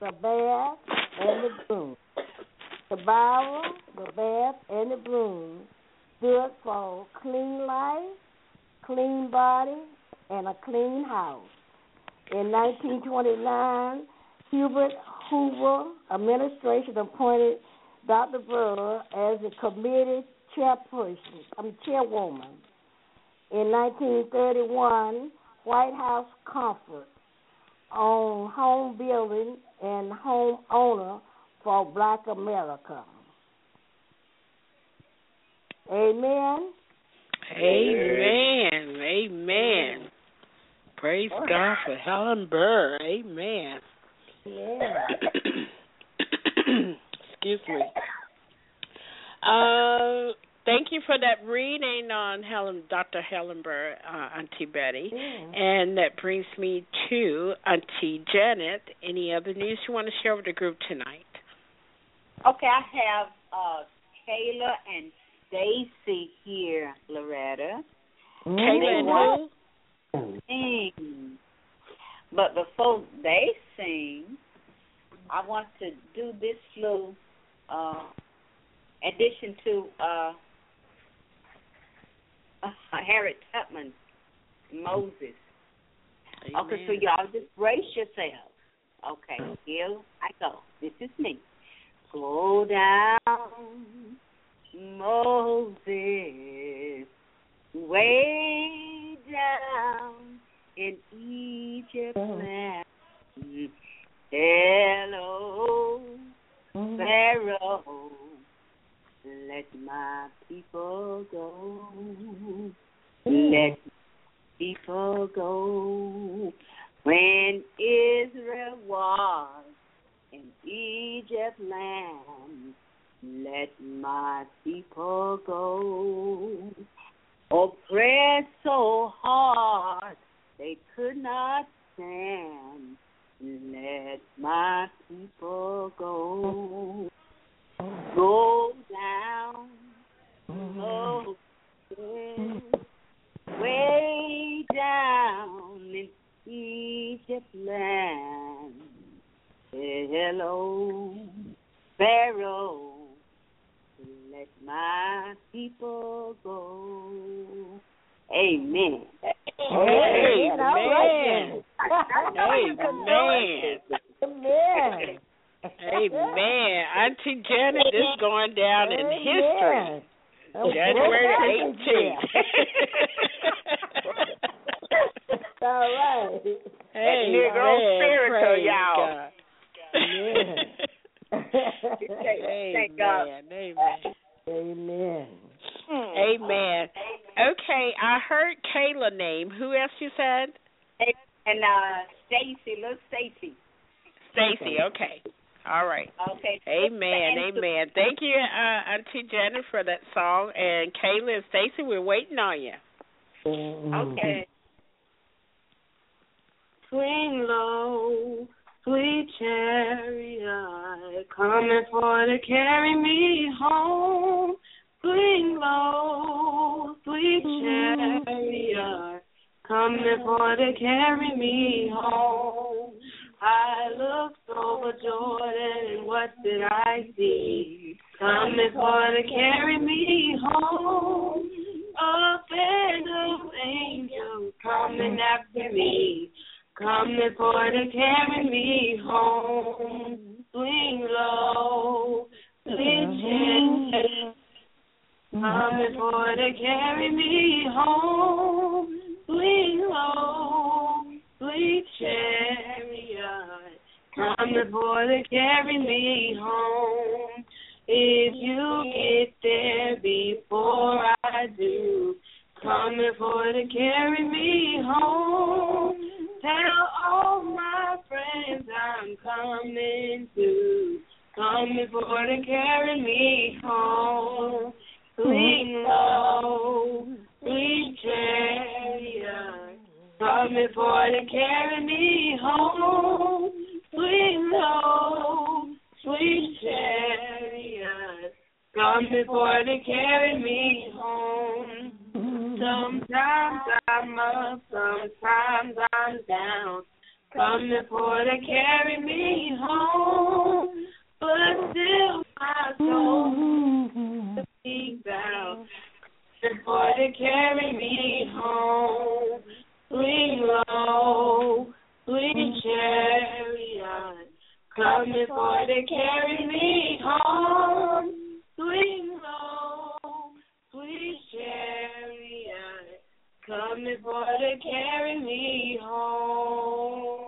the bath, and the broom. The Bible, the bath, and the broom stood for clean life, clean body, and a clean house. In 1929, Hubert Hoover administration appointed Dr. Burr as the committee chairwoman. In 1931, White House Conference on home building and home owner for Black America. Amen. Amen. Amen. Praise God for Helen Burr. Amen. Yeah. Excuse me. Thank you for that reading on Dr. Helen Burr, Auntie Betty. Yeah. And that brings me to Auntie Janet. Any other news you want to share with the group tonight? Okay, I have Kayla and Stacy here, Loretta. Kayla and who? Sing. But before they sing, I want to do this little addition to Harriet Tubman, Moses. Amen. Okay, so y'all just brace yourselves. Okay, here I go. This is me. Go down, Moses, way down in Egypt land. Hello, Pharaoh, let my people go. Let people go. When Israel was in Egypt land, let my people go. Oppressed so hard they could not stand, let my people go. Go down, way down in Egypt land. Hello, Pharaoh, let my people go. Amen. Amen. Amen. Amen. Amen. Auntie Janet, this is going down in history. January 18th. All right. Hey, Negro spiritual, y'all. Thank God. Amen. Amen. Amen. Okay, I heard Kayla name. Who else you said? And Stacy, little Stacy. Stacy, okay. All right. Okay. Amen, amen. Thank you, Auntie Janet, for that song. And Kayla and Stacy, we're waiting on you. Okay. Swing low, sweet chariot, coming for to carry me home. Swing low, sweet chariot, coming for to carry me home. I looked over Jordan, and what did I see? Coming for to carry me home. A band of angels coming after me, coming for to carry me home. Swing low, sweet chariot, coming for to carry me home. Swing low, sweet chariot, coming for to carry me home. If you get there before I do, coming for to carry me home. Tell all my friends I'm coming too, coming for to carry me home. Swing low, sweet chariot, coming for to carry me home. Swing low, sweet chariot, coming for to carry me home. Sometimes I'm up, sometimes I'm down, coming for to carry me home, but still my soul to be bound. For to carry me home, swing low, sweet chariot, coming for to carry me home, swing low, sweet chariot, coming for to carry me home.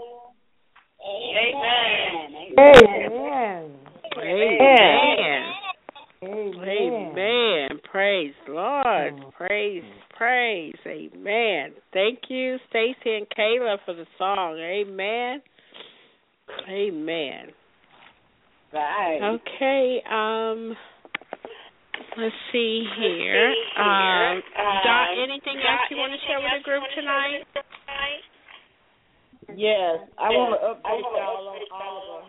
Amen. Amen. Amen. Amen. Amen. Praise Lord. Praise. Amen. Thank you, Stacy and Kayla, for the song. Amen. Amen. Right. Okay. Let's see here. Dot, anything else you want to share with the group tonight? Yes, I want to update y'all on Oliver.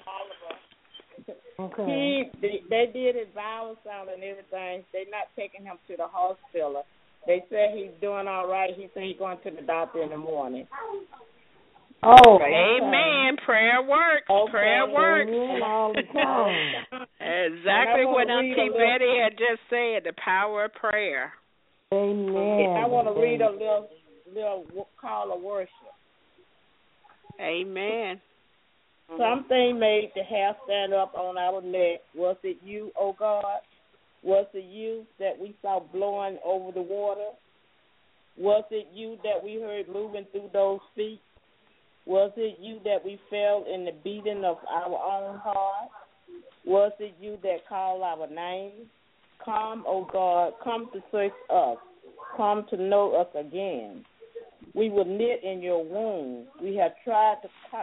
Okay. They did his vital sign and everything. They're not taking him to the hospital. They said he's doing all right. He said he's going to the doctor in the morning. Oh, amen. Prayer works. Okay. Prayer works. Amen all the time. Exactly what Auntie Betty had just said, the power of prayer. Amen. I want to read a little call of worship. Amen. Something made the hair stand up on our neck. Was it you, O God? Was it you that we saw blowing over the water? Was it you that we heard moving through those feet? Was it you that we felt in the beating of our own heart? Was it you that called our name? Come, O God, come to search us. Come to know us again. We were knit in your womb. We had cried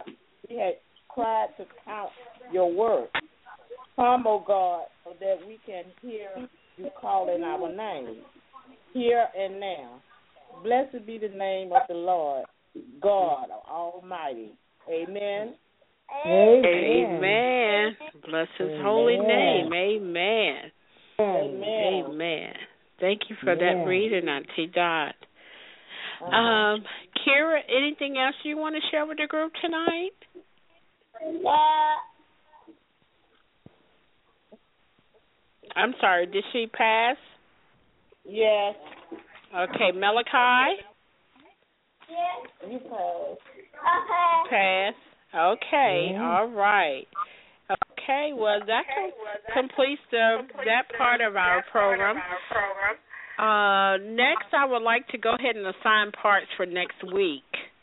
to count your work. Come, O God, so that we can hear you calling our name. Here and now. Blessed be the name of the Lord, God Almighty. Amen. Amen. Bless his holy name. Amen. Amen. Amen. Thank you for that reading, Auntie Dot. Kira, anything else you want to share with the group tonight? I'm sorry, did she pass? Yes. Okay, Malachi? Yes. You pass. Pass. Okay, all right. Okay, well, that completes that part of our program. Next, I would like to go ahead and assign parts for next week.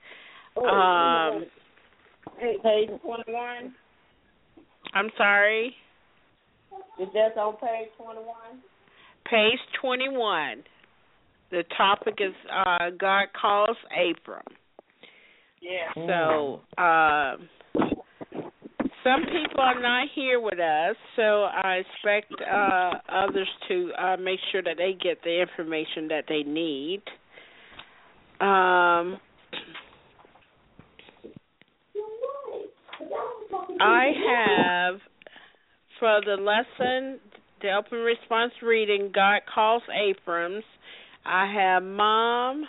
Page 21. I'm sorry? Is that on page 21? Page 21. The topic is God Calls Abram. Yeah. So, some people are not here with us, so I expect others to make sure that they get the information that they need. I have, for the lesson, the open response reading, God Calls Abrams, I have Mom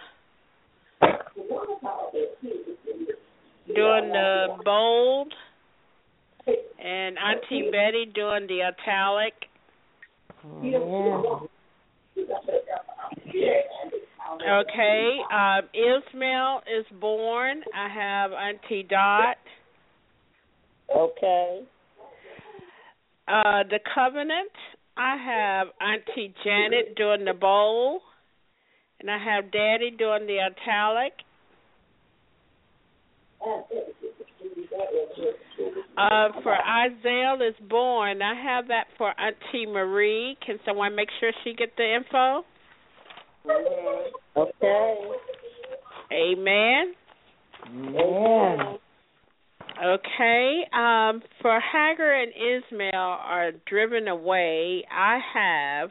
doing the bold, and Auntie Betty doing the italic. Okay, Ismail is born. I have Auntie Dot. Okay. The covenant, I have Auntie Janet doing the bowl, and I have Daddy doing the italic. For Isaiah is born, I have that for Auntie Marie. Can someone make sure she get the info? Okay. Amen. Amen. Okay. For Hagar and Ismail are driven away, I have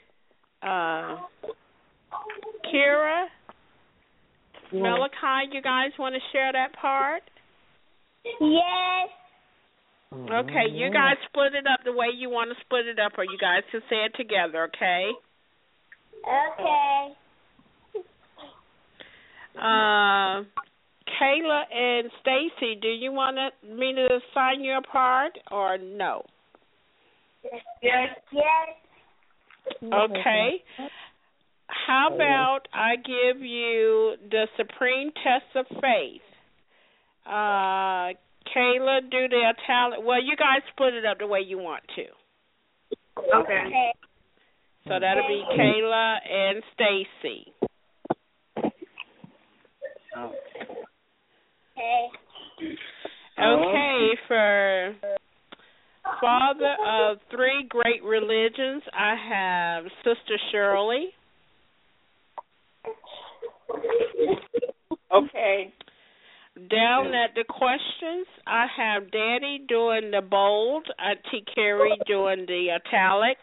Kira, Malachi, you guys want to share that part? Yes. Okay, you guys split it up the way you want to split it up, or you guys can say it together, okay? Okay. Kayla and Stacy, do you want me to sign you apart or no? Yes. Okay. How about I give you the Supreme Test of Faith? Kayla, do the italic. Well, you guys split it up the way you want to. Okay. So that'll be Kayla and Stacy. Okay, for Father of Three Great Religions, I have Sister Shirley. Okay. Down at the questions, I have Daddy doing the bold, Auntie Carrie doing the italic.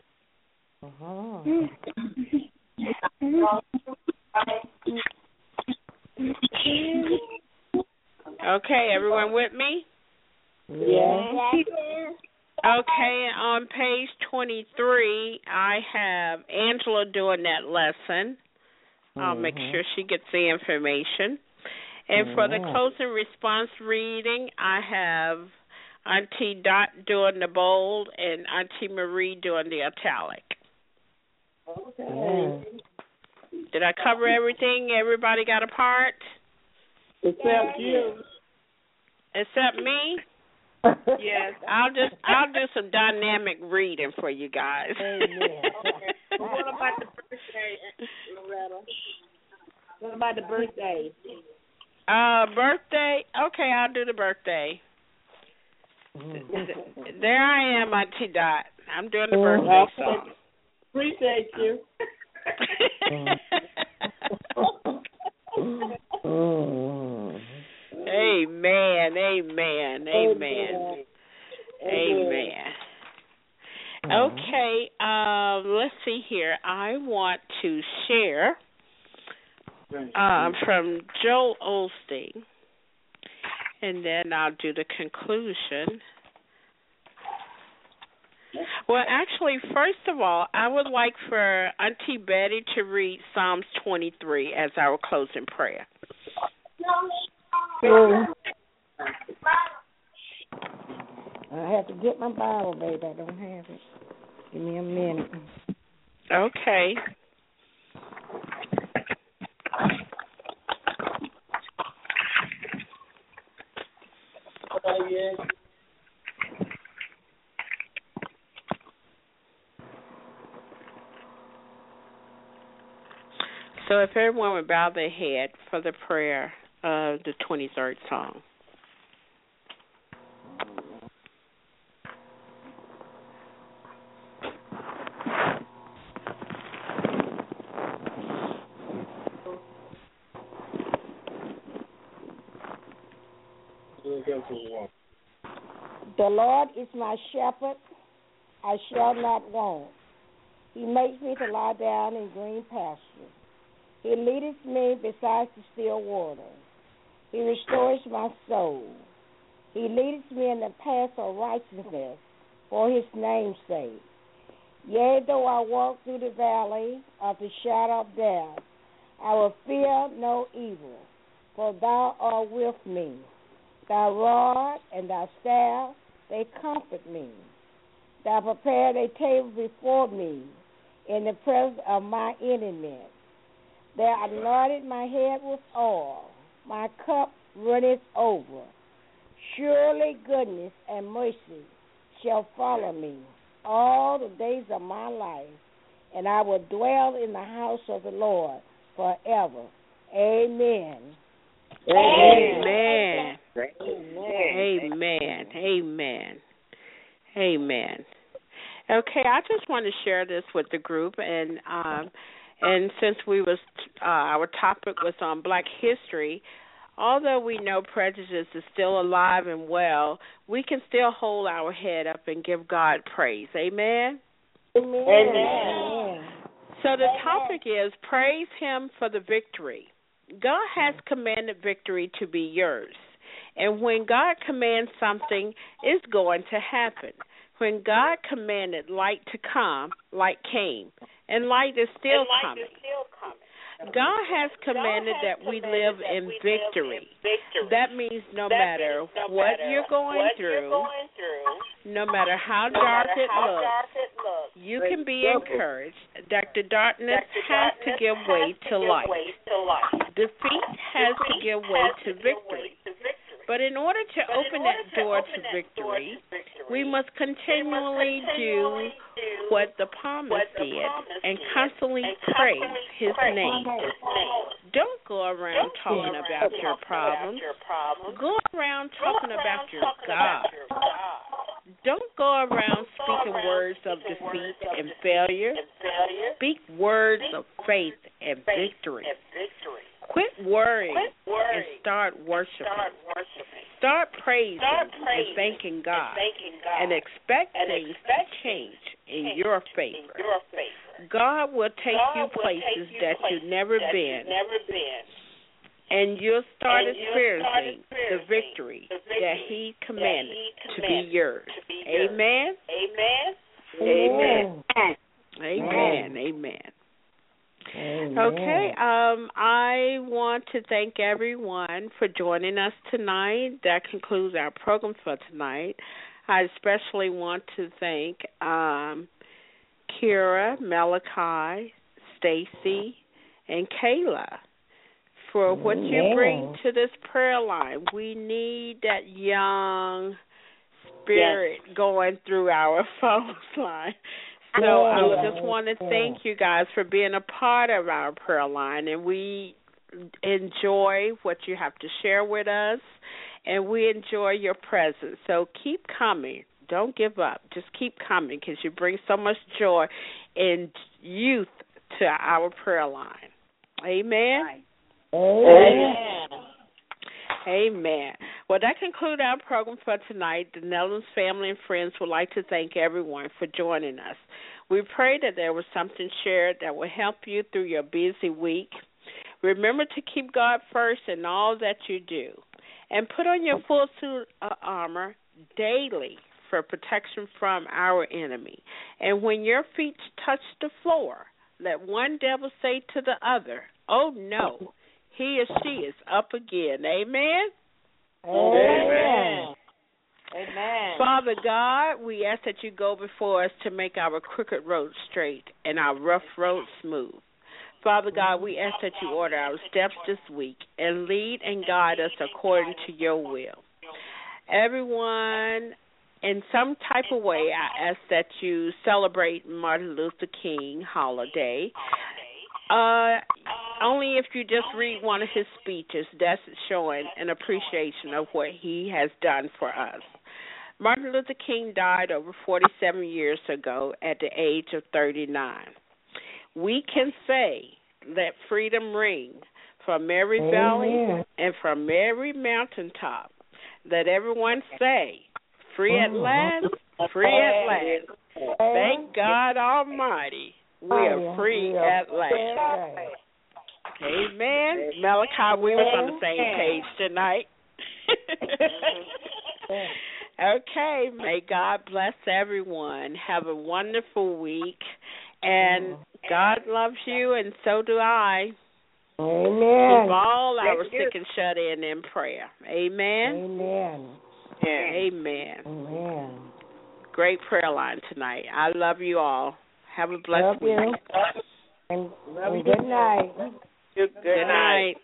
Okay, everyone with me? Yeah. Okay, on page 23, I have Angela doing that lesson. I'll make sure she gets the information. And for the closing response reading, I have Auntie Dot doing the bold and Auntie Marie doing the italic. Okay. Did I cover everything? Everybody got a part? Except you. Except me? Yes. I'll do some dynamic reading for you guys. Amen. What about the birthday, Loretta? What about the birthday? Birthday? Okay, I'll do the birthday. There I am, Auntie Dot. I'm doing the birthday song. Appreciate you. Amen. Okay, let's see here. I want to share from Joel Osteen, and then I'll do the conclusion. Well, actually, first of all, I would like for Auntie Betty to read Psalms 23 as our closing prayer. I have to get my Bible, baby. I don't have it. Give me a minute. Okay. So if everyone would bow their head for the prayer of the 23rd song. The Lord is my shepherd, I shall not want. He makes me to lie down in green pastures. He leadeth me beside the still waters. He restores my soul. He leadeth me in the path of righteousness for his name's sake. Yea, though I walk through the valley of the shadow of death, I will fear no evil, for thou art with me. Thy rod and thy staff, they comfort me. Thou prepared a table before me in the presence of my enemies. Thou anointed my head with oil. My cup runneth over. Surely goodness and mercy shall follow me all the days of my life, and I will dwell in the house of the Lord forever. Amen. Amen. Amen. Okay, I just want to share this with the group, and since our topic was on Black history, although we know prejudice is still alive and well, we can still hold our head up and give God praise. Amen? Amen. So the topic is praise him for the victory. God has commanded victory to be yours. And when God commands something, it's going to happen. When God commanded light to come, light came. And light is still coming. God has commanded that we live in victory. That means no matter what you're going through, no matter how dark it looks, you can be encouraged that the darkness has to give way to light. Defeat has to give way to victory. But in order to open that door to victory, we must continually do what the psalmist did and constantly praise his name. Don't go around talking about your problems. Go around talking about your God. Don't go around speaking words of defeat and failure. Speak words of faith and victory. Quit worrying and start worshiping. Start praising and thanking God and expect things to change in your favor. God will take you places that you've never been, and you'll start experiencing the victory that He commanded to be yours. Amen? Amen. Amen. Amen. Okay, I want to thank everyone for joining us tonight. That concludes our program for tonight. I especially want to thank Kira, Malachi, Stacy, and Kayla for what you bring to this prayer line. We need that young spirit going through our phone line. So I just want to thank you guys for being a part of our prayer line, and we enjoy what you have to share with us, and we enjoy your presence. So keep coming. Don't give up. Just keep coming because you bring so much joy and youth to our prayer line. Amen? Amen. Amen. Well, that concludes our program for tonight. The Netherlands family and friends would like to thank everyone for joining us. We pray that there was something shared that will help you through your busy week. Remember to keep God first in all that you do. And put on your full suit of armor daily for protection from our enemy. And when your feet touch the floor, let one devil say to the other, "Oh, no. He or she is up again." Amen? Amen. Amen. Father God, we ask that you go before us to make our crooked road straight and our rough road smooth. Father God, we ask that you order our steps this week and lead and guide us according to your will. Everyone, in some type of way, I ask that you celebrate Martin Luther King holiday. Only if you just read one of his speeches, that's showing an appreciation of what he has done for us. Martin Luther King died over 47 years ago at the age of 39. We can say, let freedom ring from every valley and from every mountaintop. Let everyone say, free at last, free at last. Thank God Almighty. We are free at last. Amen. Malachi, we were on the same page tonight. Okay. May God bless everyone. Have a wonderful week. And God loves you, and so do I. Amen. Keep all our sick and shut in prayer. Amen. Amen. Amen. Amen. Great prayer line tonight. I love you all. Have a blessed week. And good night. Good night.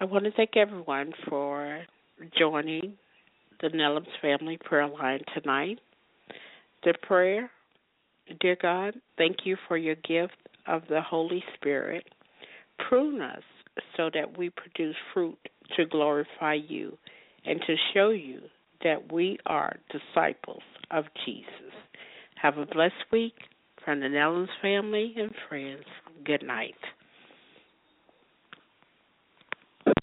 want to thank everyone for joining the Nellums Family Prayer Line tonight. The prayer, dear God, thank you for your gift of the Holy Spirit. Prune us so that we produce fruit to glorify you and to show you that we are disciples of Jesus. Have a blessed week from the Nellums family and friends. Good night.